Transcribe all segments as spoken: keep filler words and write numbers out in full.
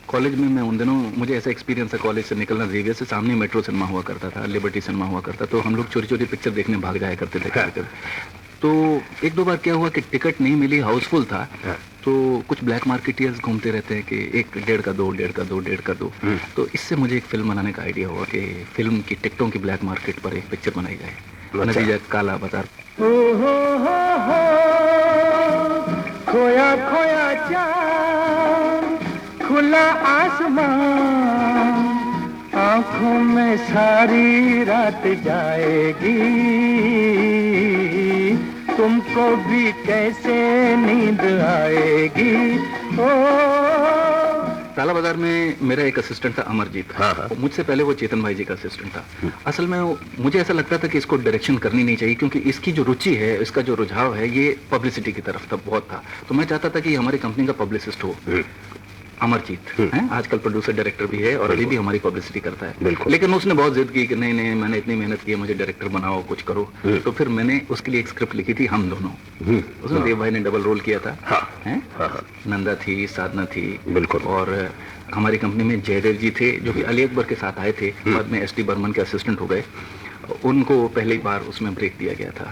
College में मैं उन दिनों मुझे ऐसा एक्सपीरियंस है, कॉलेज से निकलना, जेवियर से सामने मेट्रो सिनेमा हुआ करता था, लिबर्टी सिनेमा हुआ करता, तो हम लोग चोरी चोरी पिक्चर देखने भाग जाया करते थे। हाँ। तो एक दो बार क्या हुआ कि टिकट नहीं मिली, हाउसफुल था। हाँ। तो कुछ ब्लैक मार्केटियर्स घूमते रहते हैं कि एक डेढ़ का दो, डेढ़ का दो, डेढ़ का दो। तो इससे मुझे एक फिल्म बनाने का आइडिया हुआ कि फिल्म की टिकटों की ब्लैक मार्केट पर एक पिक्चर बनाई जाए। नतीजा काला बाजार। खोया खोया चाँद, खुला आसमान, आँखों में सारी रात जाएगी, तुमको भी कैसे नींद आएगी। ओ काला बाजार में मेरा एक असिस्टेंट था अमरजीत। हाँ हाँ। मुझसे पहले वो चेतन भाई जी का असिस्टेंट था। असल में मुझे ऐसा लगता था कि इसको डायरेक्शन करनी नहीं चाहिए, क्योंकि इसकी जो रुचि है, इसका जो रुझाव है, ये पब्लिसिटी की तरफ था, बहुत था। तो मैं चाहता था कि हमारी कंपनी का पब्लिसिस्ट हो अमरजीत है, आजकल प्रोड्यूसर डायरेक्टर भी है और अभी भी हमारी पब्लिसिटी करता है। लेकिन उसने बहुत जिद की कि नहीं नहीं मैंने इतनी मेहनत की है, मुझे डायरेक्टर बनाओ, कुछ करो। तो फिर मैंने उसके लिए एक स्क्रिप्ट लिखी थी, हम दोनों। उसमें देव भाई ने डबल रोल किया था। हाँ, हाँ, नंदा थी, साधना थी, बिल्कुल। और हमारी कंपनी में जयदेव जी थे जो कि अली अकबर के साथ आए थे, बाद में एस टी बर्मन के असिस्टेंट हो गए। उनको पहली बार उसमें ब्रेक दिया गया था।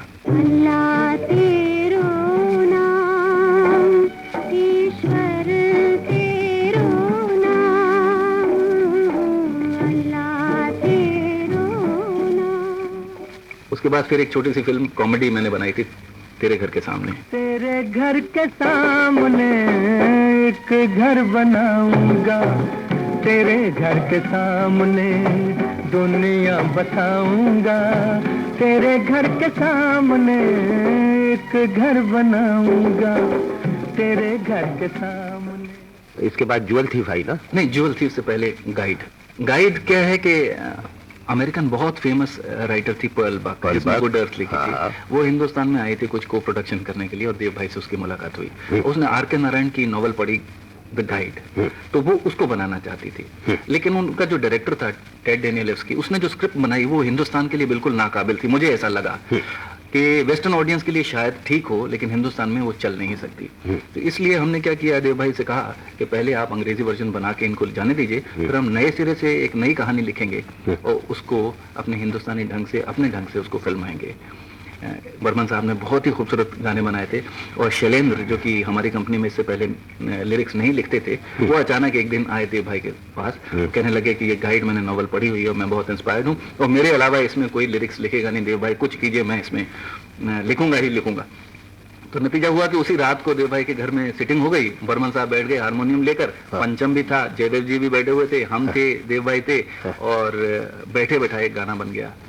उसके बाद फिर एक छोटी सी फिल्म कॉमेडी मैंने बनाई थी, तेरे घर के सामने। तेरे घर के सामने एक घर बनाऊंगा, तेरे घर के सामने दुनिया बसाऊंगा, तेरे घर के सामने एक घर बनाऊंगा, तेरे घर के सामने। इसके बाद ज्वेल थीफ आई ना? नहीं, ज्वेल थीफ से पहले गाइड। गाइड क्या है कि अमेरिकन बहुत फेमस राइटर थी पर्ल बक, जिसने गुड अर्थ लिखी थी। वो हिंदुस्तान में आई थी कुछ को प्रोडक्शन करने के लिए और देव भाई से उसकी मुलाकात हुई। उसने आर के नारायण की नॉवल पढ़ी द गाइड, तो वो उसको बनाना चाहती थी। लेकिन उनका जो डायरेक्टर था टेड डेनियलेव्स्की, उसने जो स्क्रिप्ट बनाई वो हिंदुस्तान के लिए बिल्कुल नाकाबिल थी। मुझे ऐसा लगा कि वेस्टर्न ऑडियंस के लिए शायद ठीक हो, लेकिन हिंदुस्तान में वो चल नहीं सकती। तो इसलिए हमने क्या किया, देव भाई से कहा कि पहले आप अंग्रेजी वर्जन बना के इनको जाने दीजिए, फिर हम नए सिरे से एक नई कहानी लिखेंगे और उसको अपने हिंदुस्तानी ढंग से, अपने ढंग से उसको फिल्माएंगे। बर्मन साहब ने बहुत ही खूबसूरत गाने बनाए थे और शैलेंद्र जो कि हमारी कंपनी में इससे पहले लिरिक्स नहीं लिखते थे, वो अचानक एक दिन आए देव भाई के पास, कहने लगे कि ये गाइड मैंने नॉवल पढ़ी हुई है और मैं बहुत इंस्पायर्ड हूँ और मेरे अलावा इसमें कोई लिरिक्स लिखेगा नहीं देव भाई, कुछ कीजिए, मैं इसमें लिखूंगा ही लिखूंगा। तो नतीजा हुआ कि उसी रात को देव भाई के घर में सिटिंग हो गई। बर्मन साहब बैठ गए हारमोनियम लेकर, पंचम भी था, जयदेव जी भी बैठे हुए थे, हम थे, देव भाई थे, और बैठे बैठा एक गाना बन गया।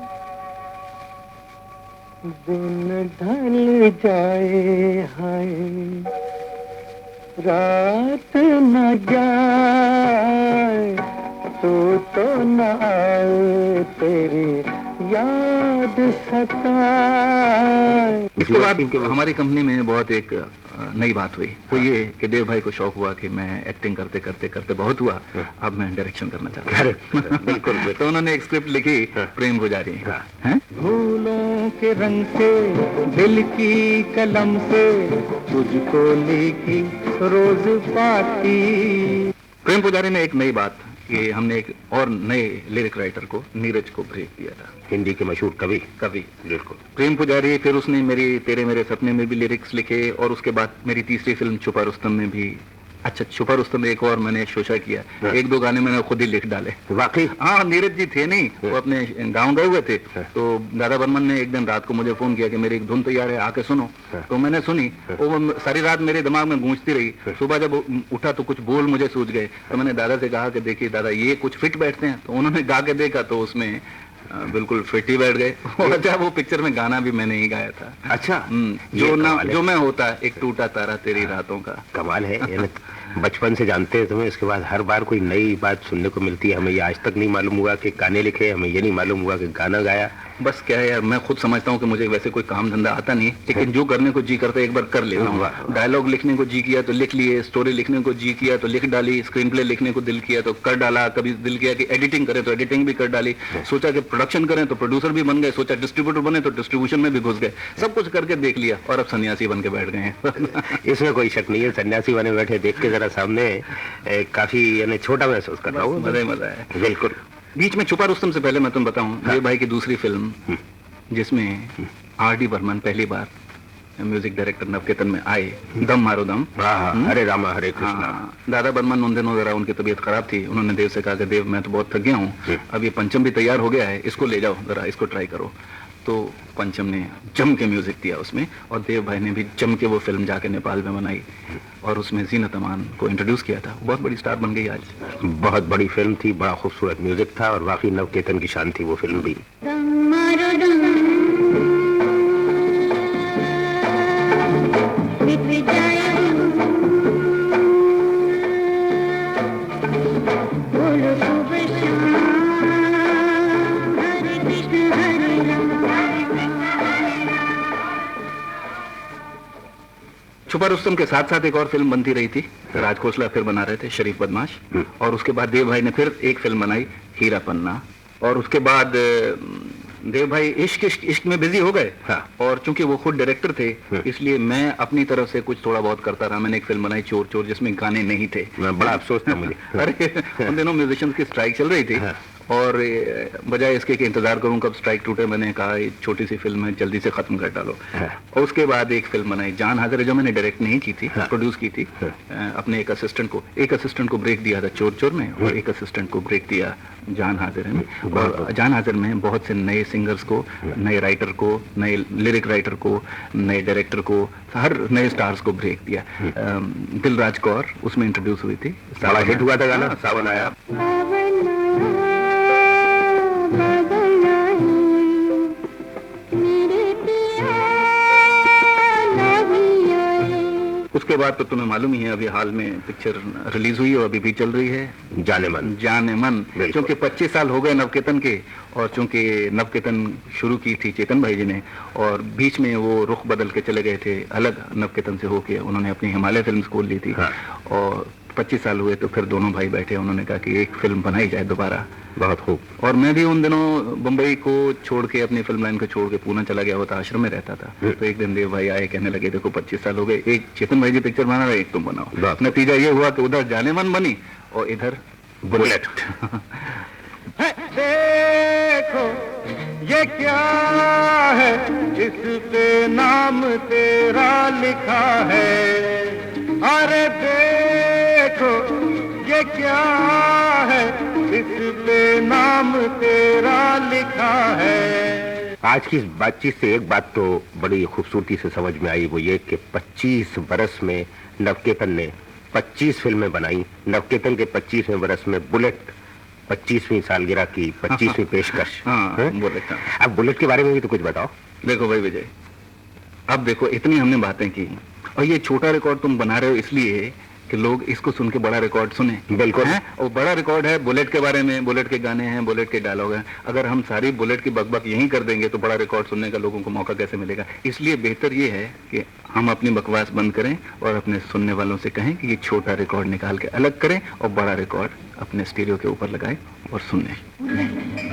दिन ढल जाए हाय, रात न जाए, तू तो न आए, तेरी याद सताए। इसके बाद हमारी कंपनी में बहुत एक नई बात हुई, वो ये कि देव भाई को शौक हुआ कि मैं एक्टिंग करते करते करते बहुत हुआ, अब मैं डायरेक्शन करना चाहता हूँ। बिल्कुल। तो उन्होंने एक स्क्रिप्ट लिखी, प्रेम पुजारी है। फूलों के रंग से, दिल की कलम से, तुझको लिखी रोज पाती। प्रेम पुजारी ने एक नई बात कि हमने एक और नए लिरिक राइटर को, नीरज को ब्रेक दिया था, हिंदी के मशहूर कवि कवि बिल्कुल प्रेम पुजारी। फिर उसने मेरी तेरे मेरे सपने में भी लिरिक्स लिखे और उसके बाद मेरी तीसरी फिल्म छुपा रुस्तम में भी, अच्छा छुपा रुस्तम एक और मैंने शोशा किया, एक दो गाने मैंने खुद ही लिख डाले। वाकई? हाँ, नीरज जी थे नहीं, वो अपने गांव गए हुए थे। तो दादा बर्मन ने एक दिन रात को मुझे फोन किया कि मेरी एक धुन तैयार है, आके सुनो। तो मैंने सुनी, वो सारी रात मेरे दिमाग में गूंजती रही। सुबह जब उठा तो कुछ बोल मुझे सूझ गए, तो मैंने दादा से कहा कि देखिए दादा ये कुछ फिट बैठते हैं। तो उन्होंने गा के देखा तो उसमें बिल्कुल फिट ही बैठ गए। अच्छा, वो पिक्चर में गाना भी मैंने ही गाया था। अच्छा, जो ना जो मैं होता एक टूटा तारा तेरी रातों का। कमाल है, बचपन से जानते हैं तुम्हें, उसके बाद हर बार कोई नई बात सुनने को मिलती है। हमें ये आज तक नहीं मालूम हुआ कि गाने लिखे, हमें ये नहीं मालूम हुआ कि गाना गाया। बस क्या है यार, मैं खुद समझता हूँ कि मुझे वैसे कोई काम धंधा आता नहीं, लेकिन जो करने को जी करता है एक बार कर लेता हूँ। डायलॉग लिखने को जी किया तो लिख लिए, स्टोरी लिखने को जी किया तो लिख डाली, स्क्रीन प्ले लिखने को दिल किया तो कर डाला, कभी दिल किया कि एडिटिंग करें तो एडिटिंग भी कर डाली, सोचा कि प्रोडक्शन करें तो प्रोड्यूसर भी बन गए, सोचा डिस्ट्रीब्यूटर बने तो डिस्ट्रीब्यूशन में भी घुस गए, सब कुछ करके देख लिया और अब सन्यासी बन के बैठ गए हैं। इसमें कोई शक नहीं है, सन्यासी बने बैठे देख के जरा सामने ए, काफी यानी छोटा महसूस कर रहा हूँ। मजा ही मजा है। बिल्कुल। बीच में छुपा रुस्तम से पहले मैं तुम बताऊं, देव भाई की दूसरी फिल्म जिसमें आर डी बर्मन पहली बार म्यूजिक डायरेक्टर नवकेतन में आए, दम मारो दम। हरे रामा हरे कृष्णा। दादा बर्मन उन दिनों जरा उनकी तबीयत खराब थी, उन्होंने देव से कहा कि देव मैं तो बहुत थक गया हूँ, अब ये पंचम भी तैयार हो गया है, इसको ले जाओ जरा, इसको ट्राई करो। तो पंचम ने जम के म्यूजिक दिया उसमें, और देव भाई ने भी जम के वो फिल्म जाके नेपाल में बनाई और उसमें जीनत अमान को इंट्रोड्यूस किया था, बहुत बड़ी स्टार बन गई आज। बहुत बड़ी फिल्म थी, बड़ा खूबसूरत म्यूजिक था और वाकई नवकेतन की शान थी वो फिल्म भी। छुपा रुस्तम के साथ साथ एक और फिल्म बनती रही थी, राज खोसला फिर बना रहे थे, शरीफ बदमाश, और उसके बाद देव भाई ने फिर एक फिल्म बनाई, हीरा पन्ना, और उसके बाद देव भाई इश्क इश्क इश्क में बिजी हो गए। हाँ। और चूंकि वो खुद डायरेक्टर थे इसलिए मैं अपनी तरफ से कुछ थोड़ा बहुत करता रहा। मैंने एक फिल्म बनाई चोर चोर जिसमें गाने नहीं थे, बड़ा अफसोस था मुझे। अरे उन दिनों म्यूजिशियंस की स्ट्राइक चल रही थी। हाँ। और बजाय इसके कि इंतजार करूं कब स्ट्राइक टूटे, मैंने कहा ये छोटी सी फिल्म है जल्दी से खत्म कर डालो। हाँ। और उसके बाद एक फिल्म बनाई जान हाजिर, जो मैंने डायरेक्ट नहीं की थी। हाँ। प्रोड्यूस की थी। हाँ। अपने एक असिस्टेंट को एक असिस्टेंट को ब्रेक दिया था चोर चोर में, और एक असिस्टेंट को ब्रेक दिया जान हाजिर में। और जान हाजिर में बहुत से नए सिंगर्स को, नए राइटर को, नए लिरिक राइटर को, नए डायरेक्टर को, हर नए स्टार्स को ब्रेक दिया। दिलराज कौर उसमें इंट्रोड्यूस हुई थी, बड़ा हिट हुआ था गाना सावन आया। उसके बाद तो तुम्हें मालूम ही है, अभी हाल में पिक्चर रिलीज हुई और अभी भी चल रही है, जाने मन। जाने मन। क्योंकि पच्चीस साल हो गए नवकेतन के, और चूंकि नवकेतन शुरू की थी चेतन भाई जी ने, और बीच में वो रुख बदल के चले गए थे, अलग नवकेतन से होके उन्होंने अपनी हिमालय फिल्म खोल ली थी। हाँ। और पच्चीस साल हुए तो फिर दोनों भाई बैठे, उन्होंने कहा कि एक फिल्म बनाई जाए दोबारा। बहुत खूब। और मैं भी उन दिनों बम्बई को छोड़ के, अपनी फिल्म लाइन को छोड़ के पूना चला गया होता, आश्रम में रहता था। तो एक दिन देव भाई आए, कहने लगे देखो पच्चीस साल हो गए, एक चेतन भाई जी पिक्चर बना रहे, एक तुम बनाओ। नतीजा ये हुआ कि उधर जाने मन बनी और इधर बुलेट। देखो ये क्या है, इस पे नाम तेरा लिखा है। अरे देखो ये क्या है, इस पे नाम तेरा लिखा है। आज की इस बातचीत से एक बात तो बड़ी खूबसूरती से समझ में आई, वो ये कि पच्चीस बरस में नवकेतन ने पच्चीस फिल्में बनाई। नवकेतन के पच्चीसवें बरस में बुलेट पच्चीसवीं सालगिरह की पच्चीसवीं पेशकश। हाँ, बुलेट। अब बुलेट के बारे में भी तो कुछ बताओ। देखो भाई विजय, अब देखो इतनी हमने बातें की, और ये छोटा रिकॉर्ड तुम बना रहे हो इसलिए कि लोग इसको सुन के बड़ा रिकॉर्ड सुने। बिल्कुल है, और बड़ा रिकॉर्ड है बुलेट के बारे में, बुलेट के गाने हैं, बुलेट के डायलॉग हैं। अगर हम सारी बुलेट की बकबक यहीं कर देंगे तो बड़ा रिकॉर्ड सुनने का लोगों को मौका कैसे मिलेगा? इसलिए बेहतर ये है कि हम अपनी बकवास बंद करें और अपने सुनने वालों से कहें कि ये छोटा रिकॉर्ड निकाल के अलग करें और बड़ा रिकॉर्ड अपने स्टीरियो के ऊपर लगाएं और सुने।